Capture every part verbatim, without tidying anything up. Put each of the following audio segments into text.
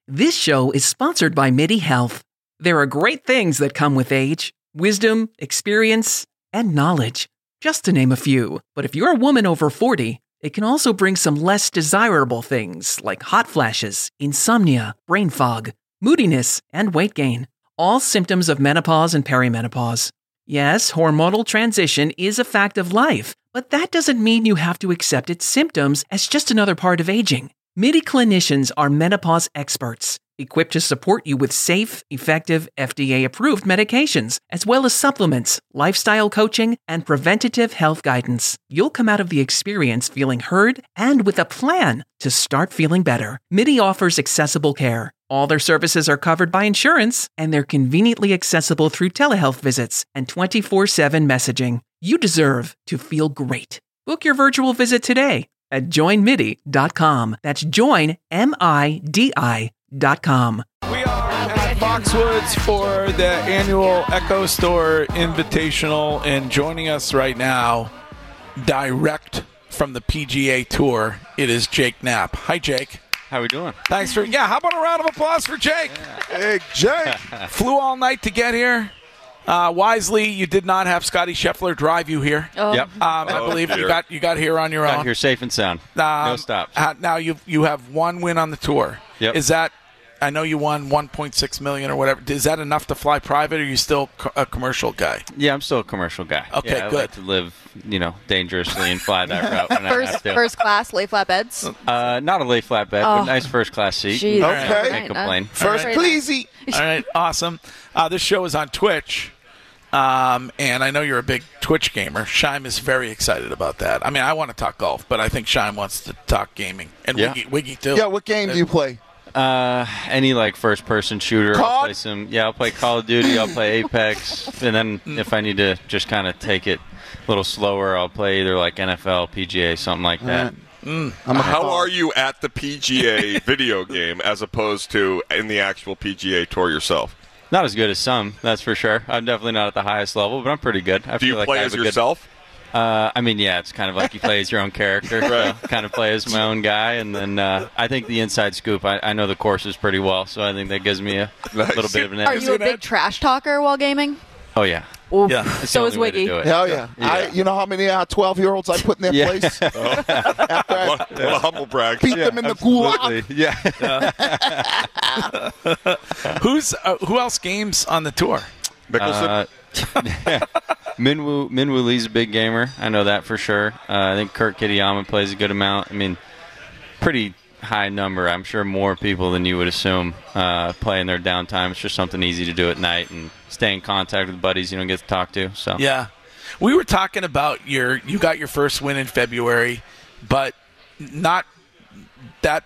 This show is sponsored by MIDI Health. There are great things that come with age, wisdom, experience, and knowledge, just to name a few. But if you're a woman over forty, it can also bring some less desirable things like hot flashes, insomnia, brain fog, moodiness, and weight gain. All symptoms of menopause and perimenopause. Yes, hormonal transition is a fact of life, but that doesn't mean you have to accept its symptoms as just another part of aging. MIDI clinicians are menopause experts, equipped to support you with safe, effective, F D A-approved medications, as well as supplements, lifestyle coaching, and preventative health guidance. You'll come out of the experience feeling heard and with a plan to start feeling better. MIDI offers accessible care. All their services are covered by insurance, and they're conveniently accessible through telehealth visits and twenty-four seven messaging. You deserve to feel great. Book your virtual visit today at join midi dot com. That's join, M I D I dot com. We are at Foxwoods for the annual Echo Store Invitational, and joining us right now, direct from the P G A Tour, it is Jake Knapp. Hi, Jake. How we doing? Thanks for, yeah, how about a round of applause for Jake? Yeah. Hey, Jake. Flew all night to get here. Uh, wisely, you did not have Scotty Scheffler drive you here. Oh. Yep. Um, I oh, believe dear. you got you got here on your got own. Here safe and sound. Um, no stops. Uh, now you you have one win on the tour. Yep. Is that? I know you won one point six million dollars or whatever. Is that enough to fly private, or are you still co- a commercial guy? Yeah, I'm still a commercial guy. Okay, yeah, I good. like to live, you know, dangerously and fly that route when I First, have to. first class, lay flat beds. Uh, not a lay flat bed, Oh. but nice first class seat. Jeez. Okay. Can't complain. First, All right. pleasey. All right, awesome. Uh, this show is on Twitch, um, and I know you're a big Twitch gamer. Shime is very excited about that. I mean, I want to talk golf, but I think Shime wants to talk gaming, and Yeah. Wiggy, Wiggy too. Yeah, what game do you play? Uh, any like first person shooter. C O D? I'll play some. Yeah, I'll play Call of Duty. I'll play Apex, and then if I need to just kind of take it a little slower, I'll play either like N F L, P G A, something like that. Mm. How are you at the P G A video game as opposed to in the actual P G A Tour yourself? Not as good as some, that's for sure. I'm definitely not at the highest level, but I'm pretty good. I Do you feel like play I as have a yourself? Good, uh, I mean, yeah, it's kind of like you play as your own character. Right. So kind of play as my own guy, and then uh, I think the inside scoop. I, I know the courses pretty well, so I think that gives me a Nice. little bit of an Are edge. you a big trash talker while gaming? Oh yeah, Oof. Yeah. That's So the is only way to Wiggy. do it. Hell yeah. Yeah. I, you know how many uh, twelve-year-olds I put in their Yeah. place? After I What, what a humble brag. beat them in the gulag. Absolutely. Yeah. Who's uh, who else games on the tour? Mickelson? Uh, Minwoo Minwoo Lee's a big gamer. I know that for sure. Uh, I think Kurt Kitayama plays a good amount. I mean, pretty high number. I'm sure more people than you would assume uh, play in their downtime. It's just something easy to do at night and stay in contact with buddies you don't get to talk to. So Yeah, we were talking about your you got your first win in February, but not that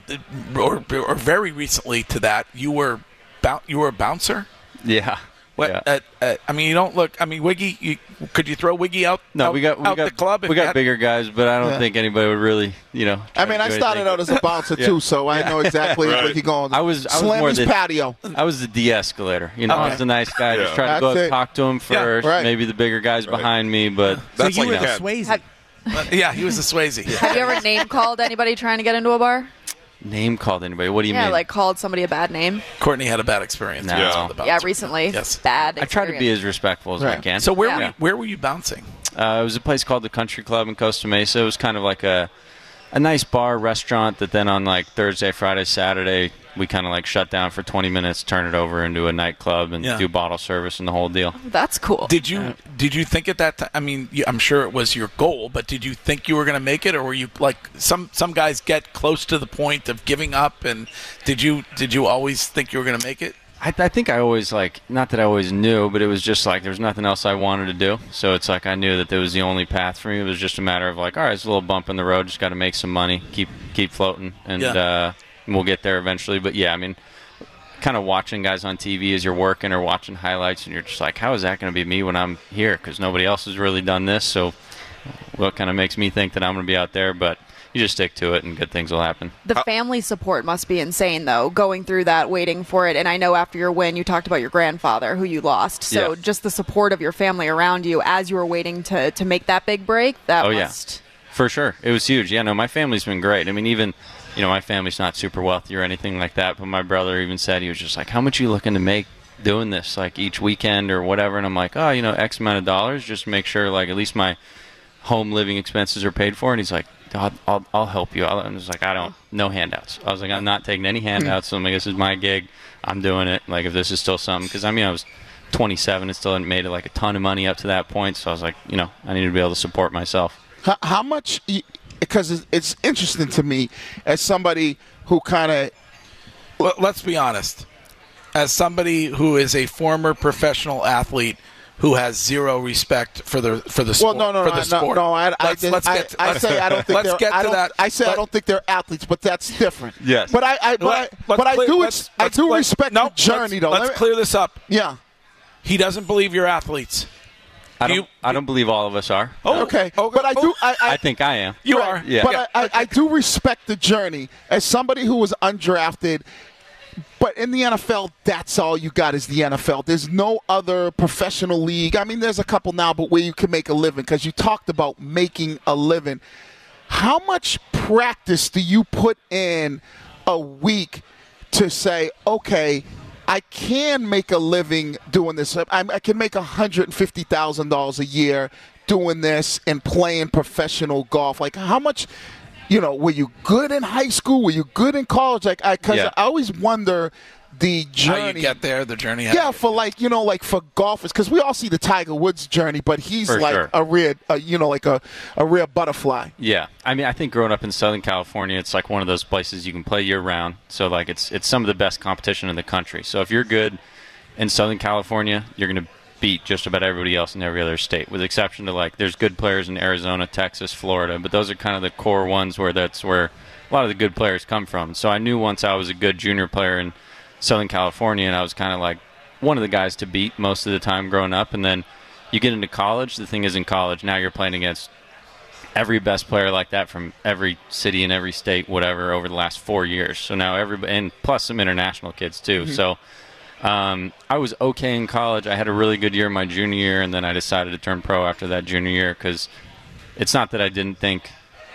or, or very recently to that you were bou- you were a bouncer. yeah. What? Yeah. Uh, uh, I mean, you don't look. I mean, Wiggy. You, could you throw Wiggy out? No, out, we got we out got the club. if we you got had- bigger guys, but I don't Yeah. think anybody would really, you know. I try mean, to I do started anything. out as a bouncer, Yeah. too, so I know exactly Right. where you're going. I was I was Slam more his the patio. I was the de-escalator. You know, I was the nice guy. Yeah. Just try to go up That's and it. talk to him first. right. Maybe the bigger guys behind me, but That's so like you were Ken. the Swayze. Have, Uh, yeah, he was a Swayze. have you ever name called anybody trying to get into a bar? name called anybody. What do you Yeah, mean? like called somebody a bad name. Courtney had a bad experience. No. with Yeah. the bouncer. Yeah, recently. Yes. Bad I try to be experience. as respectful as I Right. can. So where Yeah. were you, where were you bouncing? Uh, it was a place called the Country Club in Costa Mesa. It was kind of like a a nice bar restaurant that then on like Thursday, Friday, Saturday we kind of like shut down for twenty minutes, turn it over into a nightclub, and Yeah. do bottle service and the whole deal. That's cool. Did you did you think at that time? I mean, you, I'm sure it was your goal, but did you think you were going to make it, or were you like some some guys get close to the point of giving up? And did you did you always think you were going to make it? I, I think I always like, not that I always knew, but it was just like there's nothing else I wanted to do. So it's like I knew that there was the only path for me. It was just a matter of like, all right, it's a little bump in the road. Just got to make some money, keep keep floating, and Yeah. uh, we'll get there eventually. But yeah, I mean, kind of watching guys on T V as you're working or watching highlights, and you're just like, how is that going to be me when I'm here? Because nobody else has really done this. So what kind of makes me think that I'm going to be out there? But you just stick to it, and good things will happen. The family support must be insane, though, going through that, waiting for it. And I know after your win, you talked about your grandfather, who you lost. So Yeah. just the support of your family around you as you were waiting to, to make that big break, that Oh, yeah. must... For sure. It was huge. Yeah, no, my family's been great. I mean, even you know, my family's not super wealthy or anything like that, but my brother even said, he was just like, how much are you looking to make doing this, like each weekend or whatever? And I'm like, oh, you know, X amount of dollars, just make sure like at least my home living expenses are paid for. And he's like, I'll, I'll, I'll help you. I was like, I don't, no handouts. I was like, I'm not taking any handouts. So I'm like, this is my gig. I'm doing it. Like, if this is still something, because I mean, I was twenty-seven and still hadn't made like a ton of money up to that point. So I was like, you know, I need to be able to support myself. How, how much? Because it's, it's interesting to me as somebody who kind of. Well, let's be honest. As somebody who is a former professional athlete who has zero respect for the for the Well, sport, no, no, for the no, sport. no, I, I, let's, didn't- let's I, get to, I let's, say I don't think let's they're. get I to don't, that. I say Let- I don't think they're athletes, but that's different. Yes. But I, I but let- I, let's but I clear- do, let's- ex- I let's- do let's- respect no, the journey, let's, though. Let's Let me- clear this up. Yeah. He doesn't believe you're athletes. I don't, You- I don't believe all of us are. Oh, Okay. oh, But I oh, do. I, I, I think I am. You Right. are. Yeah. But Yeah. I, I, I do respect the journey as somebody who was undrafted. But in the N F L, that's all you got is the N F L. There's no other professional league. I mean, there's a couple now, but where you can make a living, because you talked about making a living. How much practice do you put in a week to say, okay, I can make a living doing this? I, I can make one hundred fifty thousand dollars a year doing this and playing professional golf. Like, how much, you know, were you good in high school? Were you good in college? Like, I, because Yeah. I always wonder the journey. How you get there, the journey. Yeah, for like, you know, like for golfers, because we all see the Tiger Woods journey, but he's For like sure. a rare, uh, you know, like a, a rare butterfly. Yeah, I mean, I think growing up in Southern California, it's like one of those places you can play year round. So like, it's it's some of the best competition in the country. So if you're good in Southern California, you're going to beat just about everybody else in every other state, with the exception to like, there's good players in Arizona, Texas, Florida, but those are kind of the core ones where that's where a lot of the good players come from. So I knew once I was a good junior player in Southern California, and I was kind of like one of the guys to beat most of the time growing up. And then you get into college. The thing is, in college, now you're playing against every best player like that from every city and every state, whatever, over the last four years. So now everybody, and plus some international kids too. Mm-hmm. So um, I was okay in college. I had a really good year my junior year, and then I decided to turn pro after that junior year, because it's not that I didn't think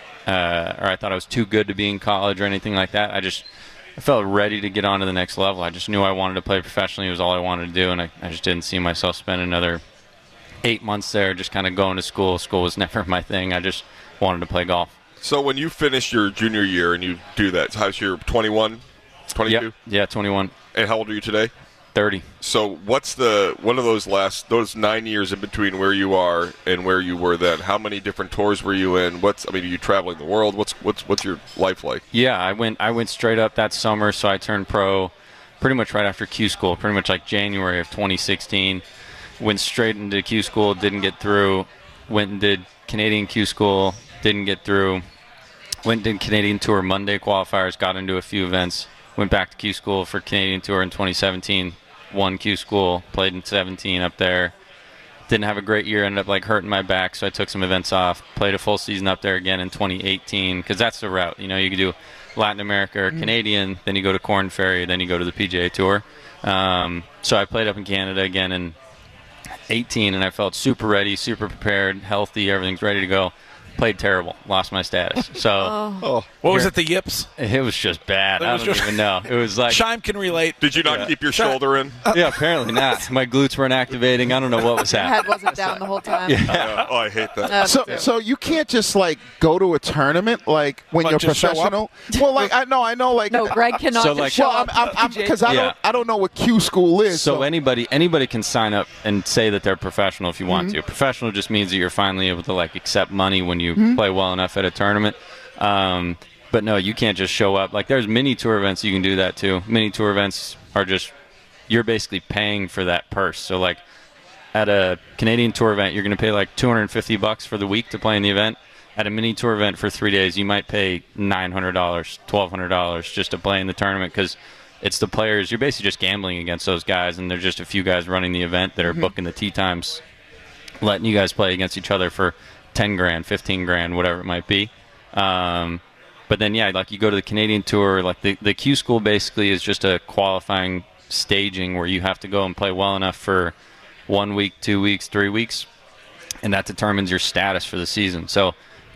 uh, or I thought I was too good to be in college or anything like that. I just I felt ready to get on to the next level. I just knew I wanted to play professionally. It was all I wanted to do, and I, I just didn't see myself spending another eight months there just kind of going to school. School was never my thing. I just wanted to play golf. So when you finish your junior year and you do that, how's your twenty-one, twenty-two? Yep. Yeah, twenty-one, And how old are you today? thirty. So what's the one of those last those nine years in between where you are and where you were then? How many different tours were you in? What's I mean, are you traveling the world? What's what's what's your life like? Yeah, I went I went straight up that summer, so I turned pro pretty much right after Q School, pretty much like January of twenty sixteen. Went straight into Q School, didn't get through. Went and did Canadian Q School, didn't get through. Went and did Canadian Tour Monday qualifiers, got into a few events. Went back to Q School for Canadian Tour in twenty seventeen. Won Q School, played in seventeen up there. Didn't have a great year, ended up like hurting my back, so I took some events off. Played a full season up there again in twenty eighteen, because that's the route. You know, you can do Latin America or Canadian, then you go to Corn Ferry, then you go to the P G A Tour. Um, so I played up in Canada again in eighteen, and I felt super ready, super prepared, healthy, everything's ready to go. Played terrible, lost my status. So Oh, what was it? The yips? it was just bad. It I was don't just- even know. It was like, Shime can relate. Did you not Yeah. keep your shoulder in? yeah, apparently not. My glutes weren't activating. I don't know what was Your happening. head wasn't down the whole time. Yeah. Oh, I hate that. Uh, So, so you can't just like go to a tournament like when Like, you're just show up? professional. Well, like I know, I know, like no, Greg cannot So, just like- show Well, I'm, up. I'm, because I Yeah. don't, I don't know what Q School is. So So, anybody anybody can sign up and say that they're professional if you want to. Professional just means that you're finally able to like accept money when you play well enough at a tournament. Um, but no, you can't just show up. Like there's mini tour events you can do that too. Mini tour events are just you're basically paying for that purse. So like at a Canadian tour event, you're going to pay like two hundred fifty bucks for the week to play in the event. At a mini tour event for three days, you might pay nine hundred dollars, twelve hundred dollars just to play in the tournament, because it's the players. You're basically just gambling against those guys, and there's just a few guys running the event that are booking the tee times, letting you guys play against each other for ten grand, fifteen grand, whatever it might be. Um, but then, yeah, like you go to the Canadian Tour, like the, the Q School basically is just a qualifying staging where you have to go and play well enough for one week, two weeks, three weeks, and that determines your status for the season. So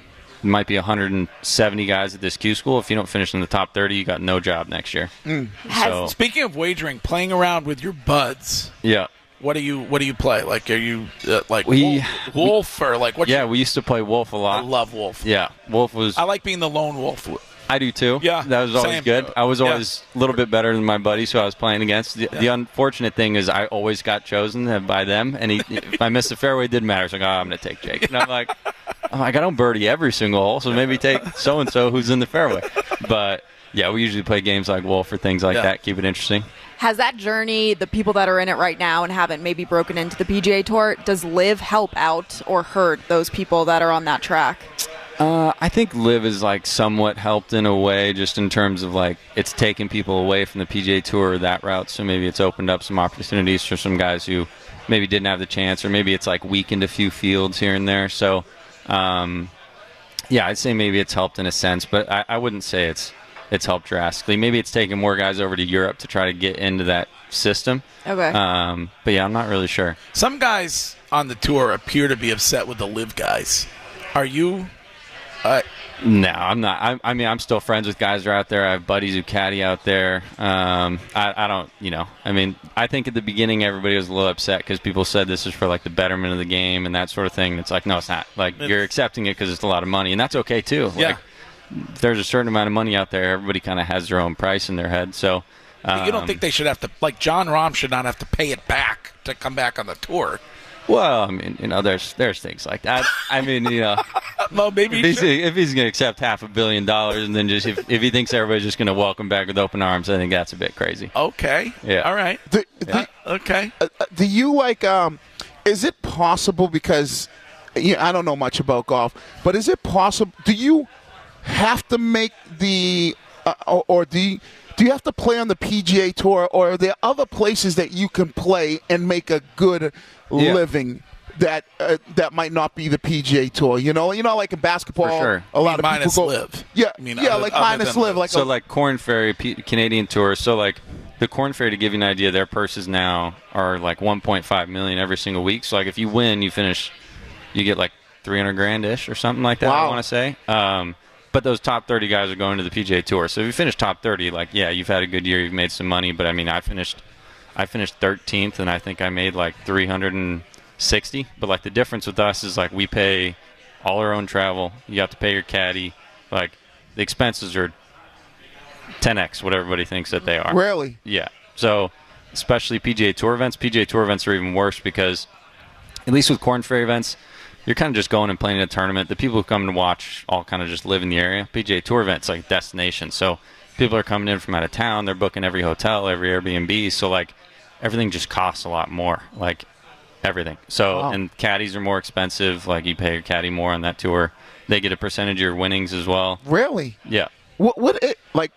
might be one hundred seventy guys at this Q school. If you don't finish in the top thirty, you got no job next year. Mm. So, Speaking of wagering, playing around with your buds. yeah. What do you What do you play? Like, are you uh, like We- Wolf, Wolf or like what? Yeah, you, we used to play Wolf a I lot. love Wolf. Yeah, Wolf was. I like being the lone wolf. I do too. Yeah, that was always same. good. I was Yeah. always a little bit better than my buddies who I was playing against. The, the unfortunate thing is I always got chosen by them, and he, if I missed the fairway, it didn't matter. It's like, oh, I'm going to take Jake. And I'm like, oh, I got on birdie every single hole, so maybe take so and so who's in the fairway. But yeah, we usually play games like Wolf or things like Yeah. that. Keep it interesting. Has that journey, the people that are in it right now and haven't maybe broken into the P G A Tour, does Live help out or hurt those people that are on that track? Uh, I think Live is like somewhat helped in a way, just in terms of like it's taken people away from the P G A Tour or that route. So maybe it's opened up some opportunities for some guys who maybe didn't have the chance, or maybe it's like weakened a few fields here and there. So, um, yeah, I'd say maybe it's helped in a sense, but I, I wouldn't say it's it's helped drastically. Maybe it's taken more guys over to Europe to try to get into that system. Okay. Um, but yeah, I'm not really sure. Some guys on the tour appear to be upset with the Live guys. Are you? Uh, No, I'm not. I, I mean, I'm still friends with guys who are out there. I have buddies who caddy out there. Um, I, I don't, you know, I mean, I think at the beginning everybody was a little upset because people said this is for like the betterment of the game and that sort of thing. It's like, no, it's not. Like It's- you're accepting it because it's a lot of money, and that's okay too. Yeah. Like, if there's a certain amount of money out there, everybody kind of has their own price in their head. So um, you don't think they should have to, like John Rahm should not have to pay it back to come back on the tour? Well, I mean, you know, there's there's things like that. I mean, you know. Well, maybe If he he's, should. if he's going to accept half a billion dollars and then just if, if he thinks everybody's just going to welcome back with open arms, I think that's a bit crazy. Okay. Yeah. All right. Do, Yeah. do, Okay. uh, do you like? Um, is it possible? Because you know, I don't know much about golf, but is it possible? Do you have to make the, uh, or, or do you, do you have to play on the P G A Tour, or are there other places that you can play and make a good Yeah. living? That uh, that might not be the P G A Tour, you know. You know, like in basketball, For sure. a lot of Minus people go. Live. Yeah, I mean, yeah, other- like other minus than live, Live. like So a, like Corn Ferry, P- Canadian Tour. So like the Corn Ferry, to give you an idea, their purses now are like one point five million every single week. So like if you win, you finish, you get like three hundred grand ish or something like that. I Wow. want to say. Um, but those top thirty guys are going to the P G A Tour. So if you finish top thirty, like yeah, you've had a good year, you've made some money. But I mean, I finished, I finished thirteenth, and I think I made like three hundred sixty. But like the difference with us is like we pay all our own travel. You have to pay your caddy. Like the expenses are ten x what everybody thinks that they are. really. Yeah. So especially P G A Tour events. P G A Tour events are even worse because at least with Corn Ferry events, you're kind of just going and playing in a tournament. The people who come to watch all kind of just live in the area. P G A Tour events like destination. So people are coming in from out of town. They're booking every hotel, every Airbnb. So like everything just costs a lot more. Like everything. So Wow. and caddies are more expensive. Like you pay your caddy more on that tour. They get a percentage of your winnings as well. Really? Yeah. What? What? It, like,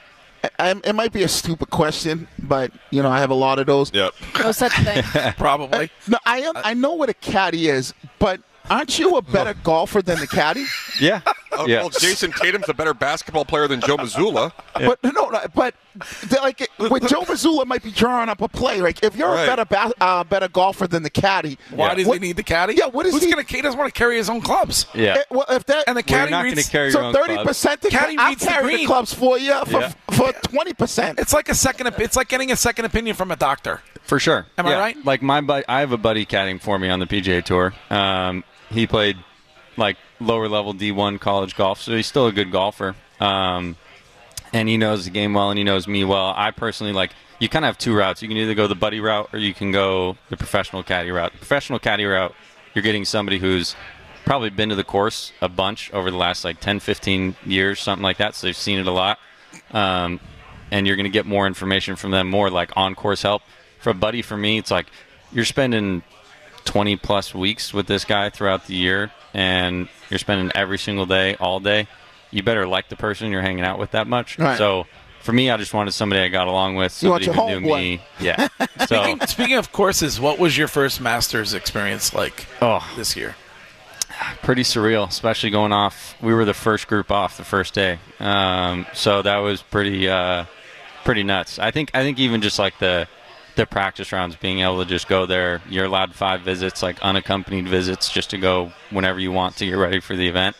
I, it might be a stupid question, but you know, I have a lot of those. Yep. No such thing. Probably. No, I am, I know what a caddy is, but aren't you a better golfer than the caddy? Yeah. Oh, yeah. Well, Jason Tatum's a better basketball player than Joe Mazzulla. But no, no, but they're like with Joe Mazzulla might be drawing up a play. Like if you're Right. a better ba- uh, better golfer than the caddy, Why Yeah. does What- he need the caddy? Yeah, what is Who's he- gonna? He doesn't want to carry his own clubs. Yeah. eh, well, if that And the Well, you're caddy not going reads. to carry your so own thirty clubs. percent, the Caddy I'll reads the carry the, green. clubs for you for Yeah. for twenty percent. It's like a second. op- It's like getting a second opinion from a doctor. For sure. Am I Yeah. right? Like my buddy, I have a buddy caddying for me on the P G A Tour. Um, he played like lower level D one college golf, so he's still a good golfer. Um, and he knows the game well, and he knows me well. I personally like. You kind of have two routes. You can either go the buddy route, or you can go the professional caddy route. The professional caddy route, you're getting somebody who's probably been to the course a bunch over the last like ten, fifteen years, something like that. So they've seen it a lot. Um, and you're going to get more information from them, more like on-course help. For a buddy, for me, it's like you're spending twenty plus weeks with this guy throughout the year, and you're spending every single day, all day. You better like the person you're hanging out with that much. Right. So for me, I just wanted somebody I got along with, You want somebody your who knew homeboy. me. Yeah. So, Speaking, speaking of courses, what was your first Masters experience like oh, this year? pretty surreal, especially going off. We were the first group off the first day, um, so that was pretty, uh, pretty nuts. I think, I think even just like the, the practice rounds, being able to just go there. You're allowed five visits, like unaccompanied visits, just to go whenever you want to get ready for the event.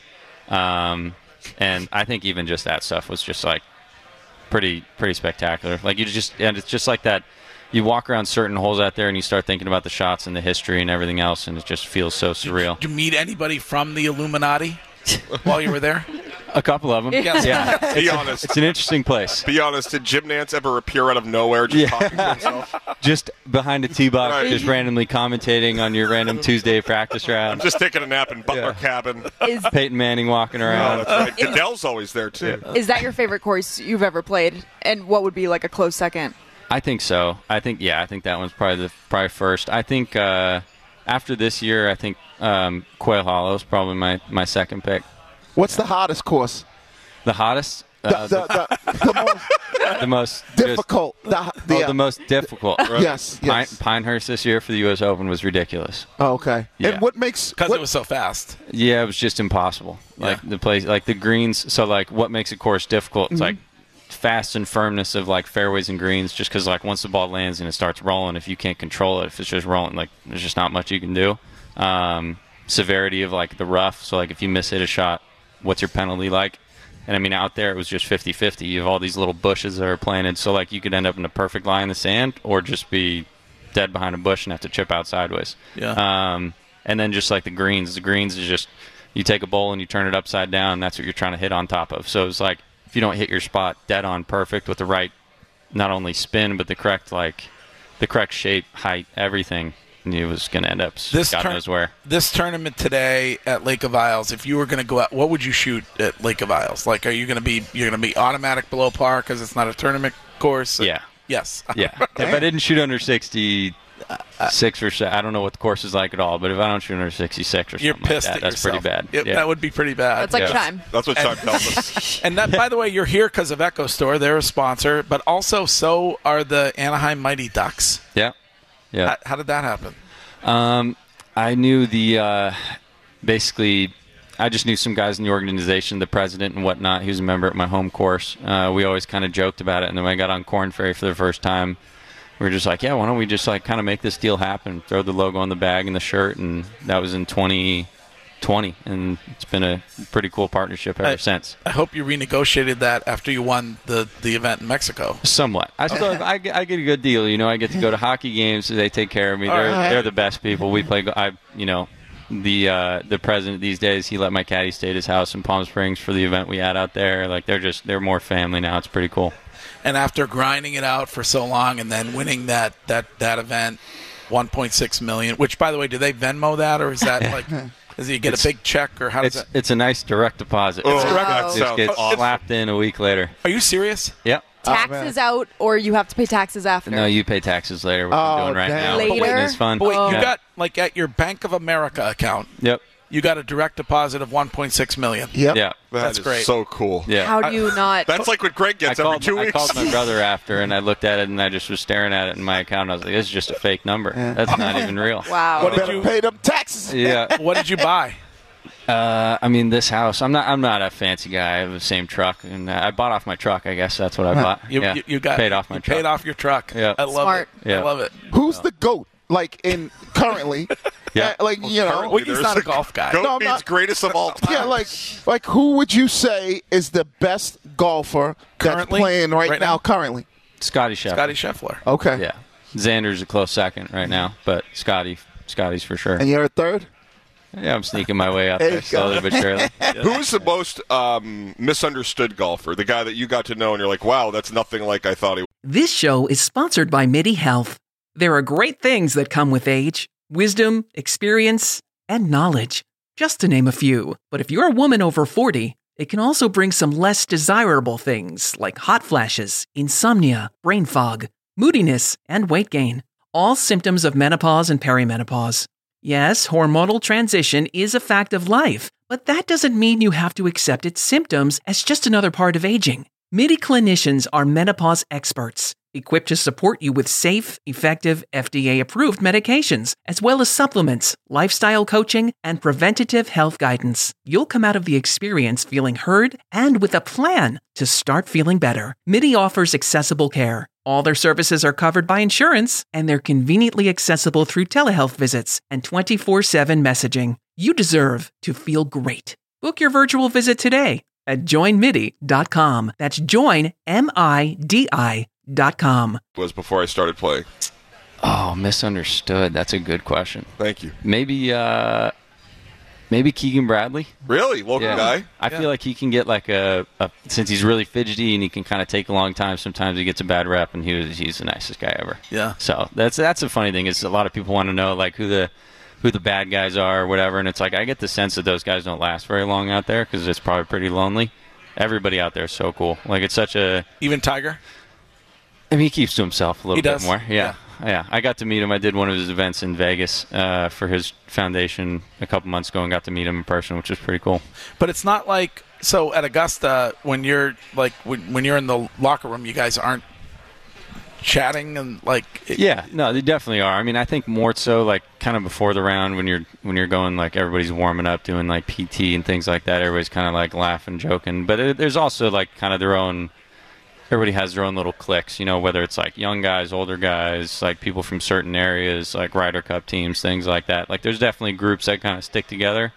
Um, and I think even just that stuff was just like pretty pretty spectacular. Like you just and it's just like that. You walk around certain holes out there and you start thinking about the shots and the history and everything else, and it just feels so surreal. Did you meet anybody from the Illuminati while you were there? A couple of them. Yes. Yeah. Be honest. It's an interesting place. Be honest. Did Jim Nantz ever appear out of nowhere just Yeah. talking to himself? Just behind a tee box, Right. just randomly commentating on your random Tuesday practice round. I'm just taking a nap in Butler Cabin. Is Peyton Manning walking Oh, around. that's right. Goodell's always there, too. is that your favorite course you've ever played? And what would be like a close second? I think so. I think yeah. I think that one's probably the probably first. I think uh, after this year, I think um, Quail Hollow is probably my, my second pick. What's the hottest course? The hottest, The, uh, the, the, the most the most just- difficult. The, oh, the, the most difficult. Yes, Pine, yes. Pinehurst this year for the U S Open was ridiculous. Oh, okay. Yeah. And what makes Because what, it was so fast. Yeah, it was just impossible. Like Yeah. the place, like the greens. So like, what makes a course difficult? It's like fast and firmness of like fairways and greens. Just because like once the ball lands and it starts rolling, if you can't control it, if it's just rolling, like there's just not much you can do. Um, severity of like the rough. So like if you miss hit a shot, what's your penalty like? And I mean, out there it was just fifty-fifty. You have all these little bushes that are planted, so like you could end up in a perfect line in the sand, or just be dead behind a bush and have to chip out sideways. Yeah. Um, and then just like the greens, the greens is just you take a bowl and you turn it upside down. And that's what you're trying to hit on top of. So it's like if you don't hit your spot dead on perfect with the right, not only spin but the correct like the correct shape, height, everything, it was going to end up This God turn- knows where. This tournament today at Lake of Isles, if you were going to go out, what would you shoot at Lake of Isles? Like, are you going to be you're going to be automatic below par because it's not a tournament course? Yeah. Yes. Yeah. If I didn't shoot under sixty-six or so, I don't know what the course is like at all, but if I don't shoot under sixty-six or You're something pissed like that, at that's yourself. pretty bad. It- yeah. That would be pretty bad. That's like Yeah. Chime. That's what Chuck tells us. And that, by the way, you're here because of Echo Store. They're a sponsor, but also so are the Anaheim Mighty Ducks. yeah. Yeah. How, how did that happen? Um, I knew the uh, basically. I just knew some guys in the organization, the president and whatnot. He was a member at my home course. Uh, we always kind of joked about it, and then when I got on Corn Ferry for the first time, we were just like, "Yeah, why don't we just like kind of make this deal happen? Throw the logo on the bag and the shirt." And that was in twenty twenty, and it's been a pretty cool partnership ever I- since. I hope you renegotiated that after you won the, the event in Mexico. Somewhat. I still I, get- I get a good deal. You know, I get to go to hockey games. They take care of me. They're right. they're the best people. We play. I you know, the uh, the president these days. He let my caddy stay at his house in Palm Springs for the event we had out there. Like they're just they're more family now. It's pretty cool. And after grinding it out for so long and then winning that that, that event, one point six million dollars, which, by the way, do they Venmo that, or is that like, does he get It's- a big check, or how does It's that? it's a nice direct deposit. Oh, It that Wow. just sounds gets awesome. slapped in a week later. Are you serious? Yep. Taxes out, or you have to pay taxes after. No, you pay taxes later. What Oh, I'm doing right damn. now. Later? Business fund. But wait, you Yeah. got, like, at your Bank of America account, Yep. you got a direct deposit of one point six million dollars. Yep. Yeah. That That's is great. so cool. Yeah. How do you not? That's like what Greg I gets every called, two I weeks. called my brother after, and I looked at it, and I just was staring at it in my account. And I was like, "This is just a fake number. That's not even real." Wow. What did Better you- pay them taxes. Yeah. What did you buy? Uh, I mean, this house. I'm not. I'm not a fancy guy. I have the same truck, and I bought off my truck. I guess that's what I bought. You, yeah. you, you got paid off my you truck. Paid off your truck. Yeah. I love Smart. it. Yeah. I love it. Who's the GOAT? Like in currently? Yeah. Uh, like you know. Currently, Well, he's there's not a golf guy. Goat No, I'm means not- greatest of all time. Yeah, like like who would you say is the best golfer that's Currently? playing right, Right now, now? Currently? Scotty Scheffler. Scotty Scheffler. Okay. Yeah. Xander's a close second right now, but Scotty, Scotty's for sure. And you're a third? Yeah, I'm sneaking my way up There there you go. slowly but surely. Who is the most um, misunderstood golfer? The guy that you got to know and you're like, wow, that's nothing like I thought he was. This show is sponsored by MIDI Health. There are great things that come with age: wisdom, experience, and knowledge, just to name a few. But if you're a woman over forty, it can also bring some less desirable things like hot flashes, insomnia, brain fog, moodiness, and weight gain. All symptoms of menopause and perimenopause. Yes, hormonal transition is a fact of life, but that doesn't mean you have to accept its symptoms as just another part of aging. MIDI clinicians are menopause experts, equipped to support you with safe, effective, F D A-approved medications, as well as supplements, lifestyle coaching, and preventative health guidance. You'll come out of the experience feeling heard and with a plan to start feeling better. MIDI offers accessible care. All their services are covered by insurance, and they're conveniently accessible through telehealth visits and twenty-four seven messaging. You deserve to feel great. Book your virtual visit today at join midi dot com. That's join, M I D I dot com. Was before I started playing. Oh, misunderstood. That's a good question. Thank you. Maybe, uh, maybe Keegan Bradley. Really? Local Yeah. guy? I feel like he can get like a, a since he's really fidgety and he can kind of take a long time. Sometimes he gets a bad rep, and he was he's the nicest guy ever. Yeah. So that's that's a funny thing is a lot of people want to know like who the who the bad guys are or whatever, and it's like I get the sense that those guys don't last very long out there because it's probably pretty lonely. Everybody out there is so cool. Like it's such a Even Tiger? I mean, he keeps to himself a little He bit does? more. Yeah. yeah. I got to meet him. I did one of his events in Vegas uh, for his foundation a couple months ago and got to meet him in person, which was pretty cool. But it's not like so at Augusta when you're like when, when you're in the locker room, you guys aren't chatting and like it, Yeah, no, they definitely are. I mean, I think more so like kind of before the round when you're when you're going like everybody's warming up, doing like P T and things like that. Everybody's kind of like laughing, joking. But it, there's also like kind of their own. Everybody has their own little cliques, you know, whether it's like young guys, older guys, like people from certain areas, like Ryder Cup teams, things like that. Like there's definitely groups that kind of stick together.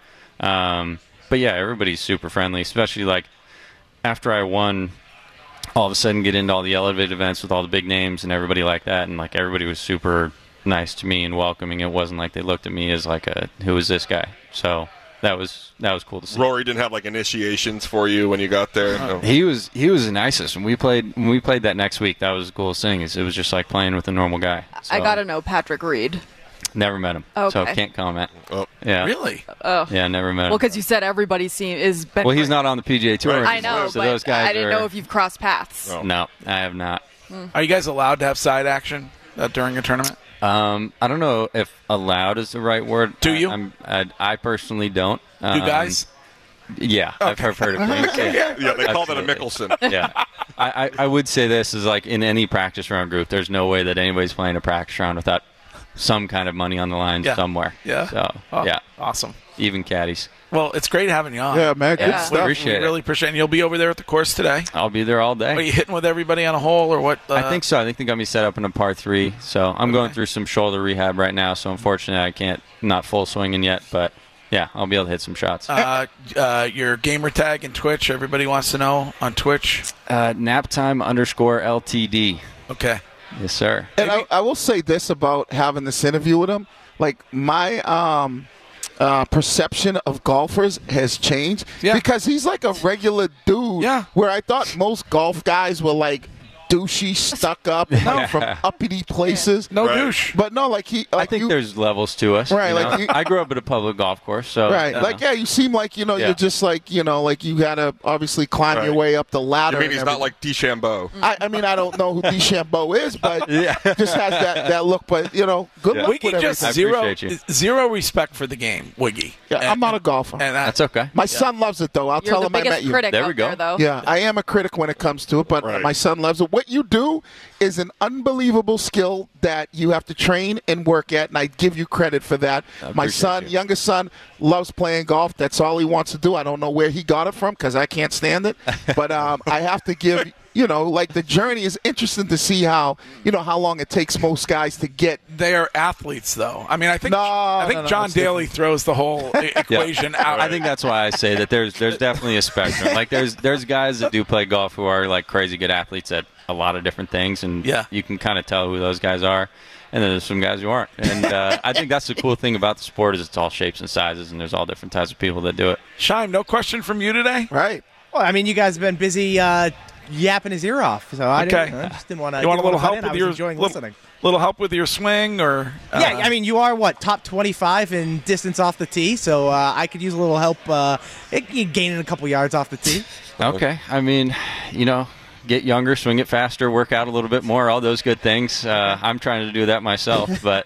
Um, but yeah, everybody's super friendly, especially like after I won. All of a sudden get into all the elevated events with all the big names and everybody like that, and like everybody was super nice to me and welcoming. It wasn't like they looked at me as like a who is this guy. So that was that was cool to see. Rory didn't have like initiations for you when you got there. No. He was he was the nicest. When we played when we played that next week, that was the coolest thing. Is it was just like playing with a normal guy. So, I got to know Patrick Reed. never met him, Okay. so can't comment. Oh. Yeah, really. Oh. yeah, never met him. Well, because you said everybody seem is been. well, he's not on the P G A Tour. Right. I anymore, know, so but those guys I didn't are, know if you've crossed paths. Oh. No, I have not. Are you guys allowed to have side action uh, during a tournament? Um, I don't know if allowed is the right word. Do you? I, I'm, I, I personally don't. Um, You guys? Yeah, I've, I've heard of things. Yeah, Yeah, they call that a Absolutely. Mickelson. yeah. I, I, I would say this is like in any practice round group, there's no way that anybody's playing a practice round without some kind of money on the line Yeah. somewhere. Yeah. So, Oh, yeah, Awesome. even caddies. Well, it's great having you on. Yeah, man, good Yeah. We stuff. Appreciate it. really appreciate it. And you'll be over there at the course today. I'll be there all day. Are you hitting with everybody on a hole or what? Uh, I think so. I think they got me set up in a par three. So I'm going through some shoulder rehab right now. So unfortunately, I can't not full swinging yet. But yeah, I'll be able to hit some shots. Uh, uh, your gamer tag and Twitch. Everybody wants to know on Twitch. Uh, naptime underscore L T D. Okay. Yes, sir. And I, I will say this about having this interview with him. Like, my um, uh, perception of golfers has changed. Yeah. Because he's like a regular dude. Yeah. Where I thought most golf guys were like douchey, stuck up, and No. from uppity places. No Right. douche. But no, like he. I Like think you, there's levels to us. Right, you like know? you- I grew up at a public golf course, so Right. you Like, know. yeah, you seem like, you know, Yeah. you're just like, you know, like you got to obviously climb Right. your way up the ladder. You mean and he's not everything. like DeChambeau? I, I mean, I don't know who DeChambeau is, but Yeah. just has that, that look. But, you know, good Yeah. luck Wiggy with just everything. I zero appreciate you. zero respect for the game. Wiggy. Yeah, And- I'm not a golfer. And that, That's okay. My son loves it, though. I'll You're tell the him I met biggest you. critic There out we go. there, though. Yeah, I am a critic when it comes to it, but Right. my son loves it. What you do is an unbelievable skill that you have to train and work at, and I give you credit for that. I My appreciate son, you. youngest son, loves playing golf. That's all he wants to do. I don't know where he got it from because I can't stand it, but um, I have to give. You know, like the journey is interesting to see how you know how long it takes most guys to get. they are athletes, though. I mean, I think No, I think no, no, John it's Daly throws the whole e- equation out. I think that's why I say that there's there's definitely a spectrum. Like there's there's guys that do play golf who are like crazy good athletes at a lot of different things, and Yeah. you can kind of tell who those guys are. And then there's some guys who aren't. And uh, I think that's the cool thing about the sport is it's all shapes and sizes, and there's all different types of people that do it. Shime, no question from you today. Right. Well, I mean, you guys have been busy uh, yapping his ear off, so I, Okay. didn't, I just didn't want to. You want a little help in. with I was your enjoying little, listening. little help with your swing, or uh, Yeah, I mean, you are what top twenty-five in distance off the tee, so uh, I could use a little help. Uh, it, you gaining a couple yards off the tee. Okay. I mean, you know, get younger, swing it faster, work out a little bit more, all those good things. Uh, I'm trying to do that myself, but,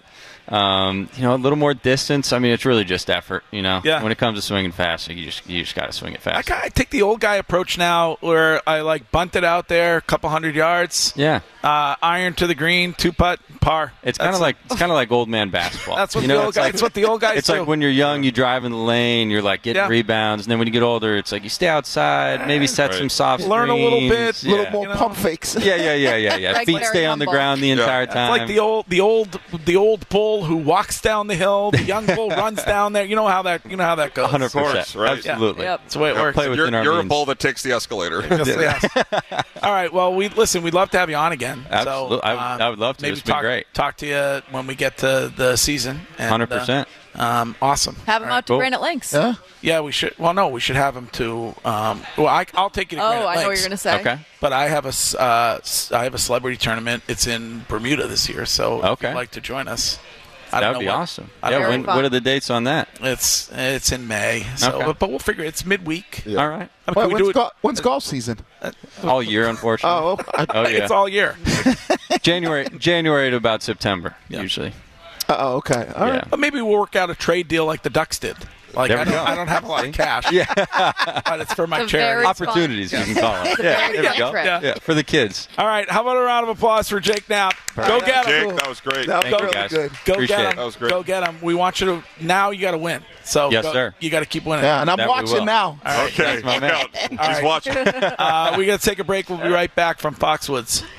um, you know, a little more distance. I mean, it's really just effort, you know. Yeah. When it comes to swinging fast, you just you just got to swing it I, fast. kinda, I take the old guy approach now, where I like bunt it out there, a couple hundred yards, Yeah. uh, iron to the green, two putt, par. It's kind That's- of like it's kind of like old man basketball. That's what you the know, old it's guy. like- It's what the old guys It's do. like when you're young, you drive in the lane, you're like getting Yeah. rebounds, and then when you get older, it's like you stay outside, maybe set Right. some soft Learn a little screens. bit, A little Yeah. more You know? pump fakes. Yeah, yeah, yeah, yeah, yeah. Like Feet very stay on the humble. ground the Yeah. entire It's time. like the old, the old, the old bull bull who walks down the hill. The young bull runs down there. You know how that. You know how that goes. one hundred percent. Of course, right? Absolutely. Yep. That's the way it works. Play within You're, our you're a means. bull that takes the escalator. Yes, yes. All right. Well, we listen. We'd love to have you on again. Absolutely. So, I would- um, I would love to. Maybe It's been talk, great. Talk to you when we get to the season. And, one hundred percent. Uh, um, awesome. Have him All right. out to cool. Granite Links. Yeah. Yeah, we should. Well, no, we should have him to. Um, well, I, I'll take you to Oh, Granite I know what Lakes, you're going to say. Okay. But I have a s- uh, s- I have a celebrity tournament. It's in Bermuda this year, so if Okay. you'd like to join us, I That don't would know be what- awesome. I don't Yeah. know When, fun. what are the dates on that? It's it's in May, so Okay. but, but we'll figure. It's midweek. Yeah. All right. I mean, Well, can we do when's, it? go- when's golf season? All year, unfortunately. Oh, I, Oh, yeah. It's all year. January, January to about September, Yeah. usually. oh, okay. All Yeah. right. But maybe we'll work out a trade deal like the Ducks did. Like There I we don't, go. I don't have a lot of cash, Yeah. but it's for my It's a charity. very- Opportunities, you can call it. Yeah, there we fun go. trip. Yeah. Yeah, for the kids. All right, how about a round of applause for Jake Knapp? Go get him. Jake, that was great. That was Thank you, really guys. good. Go Appreciate get it. him. That was great. Go get him. We want you to. Now you got to win. So Yes, go- sir. You got to keep winning. Yeah, and I'm That we watching will. now. All right. Okay, That's my look man. out. He's right. watching. Uh, we got to take a break. We'll be right back from Foxwoods.